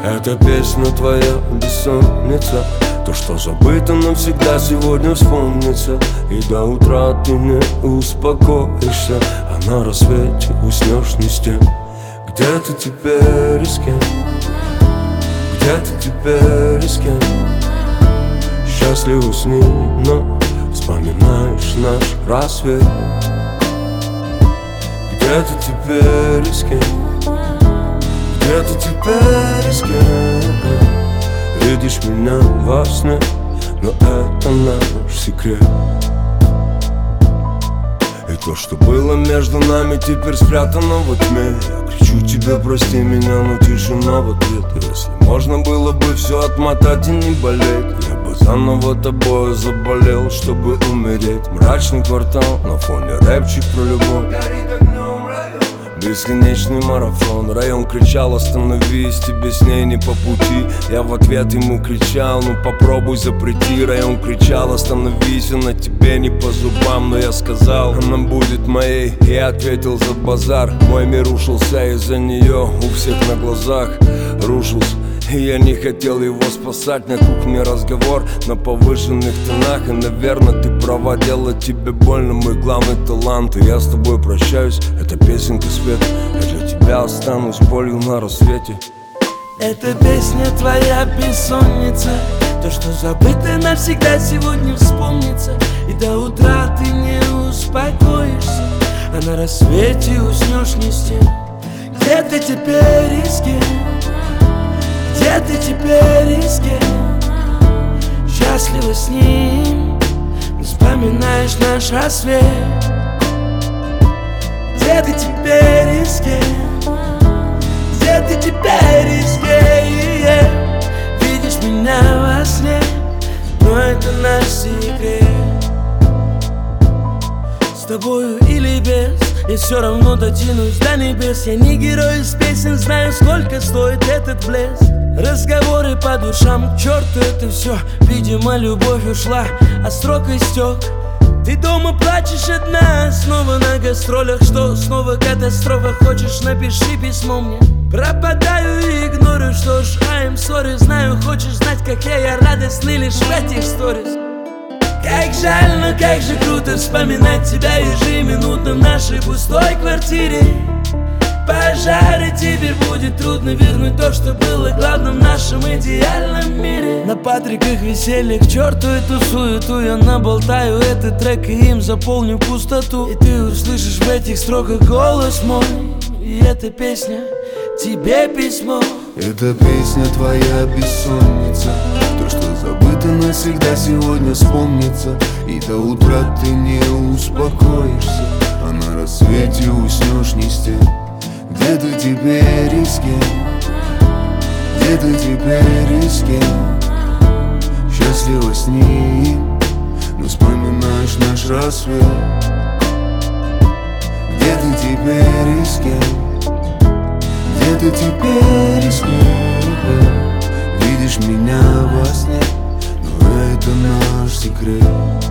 Эта песня твоя бессонница, то, что забыто навсегда, сегодня вспомнится. И до утра ты не успокоишься, а на рассвете уснешь не с тем. Где ты теперь и с кем? Где ты теперь и с кем? Счастливо с ним, но вспоминаешь наш рассвет. Где ты теперь и с кем? Где ты теперь и с кем? Видишь меня во сне, но это наш секрет. И то, что было между нами, теперь спрятано во тьме. Я кричу тебе, прости меня, но тишина в ответ. Если можно было бы все отмотать и не болеть, я бы заново тобою заболел, чтобы умереть. Мрачный квартал, на фоне рэпчик про любовь. Бесконечный марафон. Район кричал: остановись, тебе с ней не по пути. Я в ответ ему кричал: ну попробуй запрети. Район кричал: остановись, она тебе не по зубам. Но я сказал: она будет моей. Я ответил: за базар. Мой мир рушился из-за нее, у всех на глазах рушился. И я не хотел его спасать. На кухне разговор на повышенных тонах. И, наверное, ты права, делать тебе больно мой главный талант. И я с тобой прощаюсь, это песенка свет. Я для тебя останусь болью на рассвете. Эта песня твоя бессонница, то, что забыто навсегда, сегодня вспомнится. И до утра ты не успокоишься, а на рассвете уснешь не с тем. Где ты теперь и с кем? Где ты теперь и с кем? Счастлива с ним, но вспоминаешь наш рассвет. Где ты теперь и с кем? Где ты теперь и с кем? Видишь меня во сне, но это наш секрет. С тобою или без, я все равно дотянусь до небес. Я не герой из песен, знаю, сколько стоит этот блеск. Разговоры по душам, к черту это все. Видимо, любовь ушла, а срок истек. Ты дома плачешь одна, снова на гастролях. Что, снова катастрофа? Хочешь, напиши письмо мне. Пропадаю и игнорю, что ж, I'm sorry. Знаю, хочешь знать, как я радостный лишь в этих сторис. Как жаль, но как же круто вспоминать тебя ежеминутно в нашей пустой квартире. Пожары, тебе будет трудно вернуть то, что было главным в нашем идеальном мире. На Патриках веселье, к черту эту суету. Я наболтаю этот трек и им заполню пустоту. И ты услышишь в этих строках голос мой. И эта песня тебе письмо. Эта песня твоя бессонница, то, что забыто навсегда, сегодня вспомнится. И до утра ты не успокоишься, а на рассвете уснешь не с тем. Где ты теперь и с кем? Где ты теперь и с кем? Счастлива с ним, но вспоминаешь наш рассвет. Где ты теперь и с кем? Где ты теперь и с кем? Видишь меня во сне, но это наш секрет.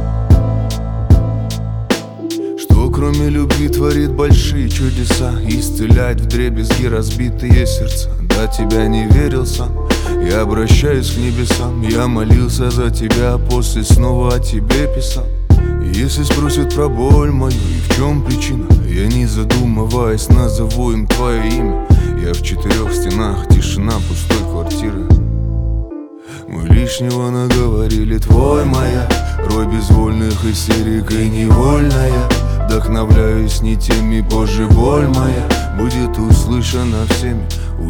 Кроме любви творит большие чудеса, исцеляет вдребезги разбитые сердца. До тебя не верил сам, я обращаюсь к небесам. Я молился за тебя, после снова о тебе писал. Если спросят про боль мою и в чем причина, я не задумываясь назову им твое имя. Я в 4 стенах, тишина пустой квартиры. Мы лишнего наговорили, твой моя рой безвольных истерик и невольная. Вдохновляюсь не теми, позже боль моя будет услышана всеми,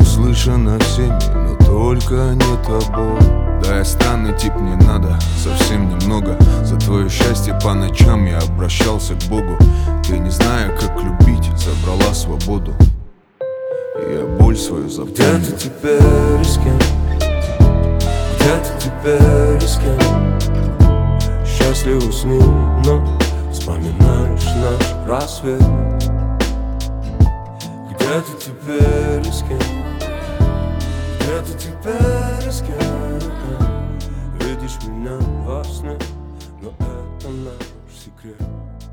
но только не тобой. Да, я странный тип, мне надо совсем немного. За твое счастье по ночам я обращался к Богу. Ты, не зная, как любить, забрала свободу. И я боль свою запомнил. Где ты теперь и с кем? Где ты теперь и с кем? Счастлива с ним, но вспоминаешь наш рассвет. Где ты теперь и с кем? Где ты теперь и с кем? Видишь меня во сне, но это наш секрет.